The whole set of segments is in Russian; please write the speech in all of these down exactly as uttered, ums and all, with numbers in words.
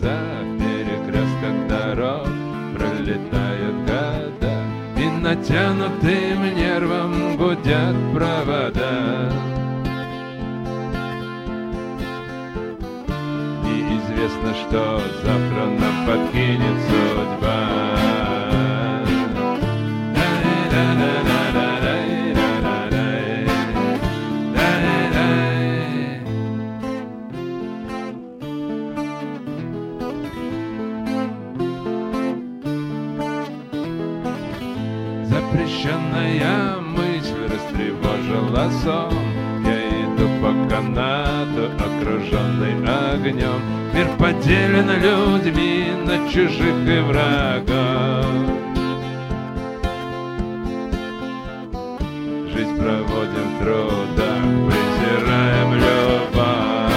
гроза, в перекрестках дорог пролетают года, и натянутым нервом гудят провода. Неизвестно, что завтра нам подкинет судьба. Запрещенная мысль растревожила сон. Я иду по канату, окруженный огнем. Мир поделен людьми на чужих и врагов. Жизнь проводим в трудах, презираем любовь.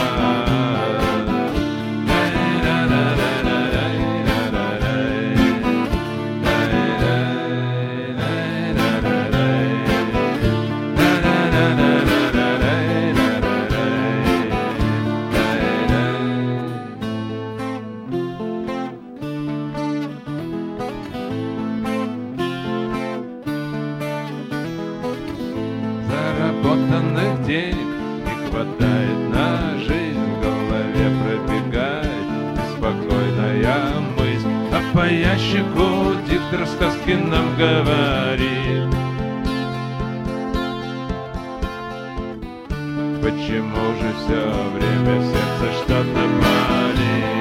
Заработанных денег не хватает на жизнь, в голове пробегает беспокойная мысль, а по ящику диктор сказки нам говорит. Почему же все время в сердце что-то болит?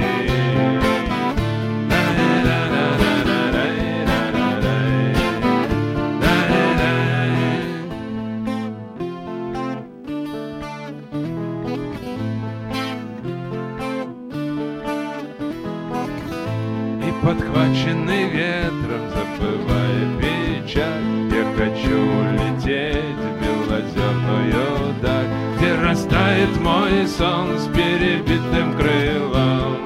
Подхваченный ветром, забывая печаль, я хочу улететь в белозерную даль, где растает мой сон с перебитым крылом,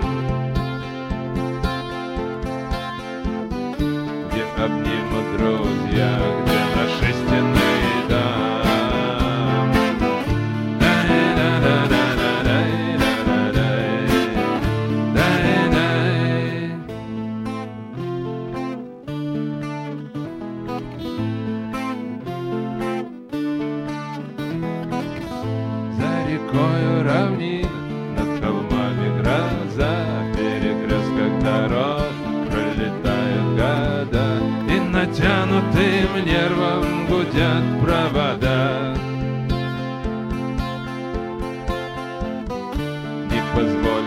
где обнимут друзья, где наши стены дам. Рекою равнин, над холмами гроза, в перекрестках дорог пролетают года, и натянутым нервом гудят провода. Не позволь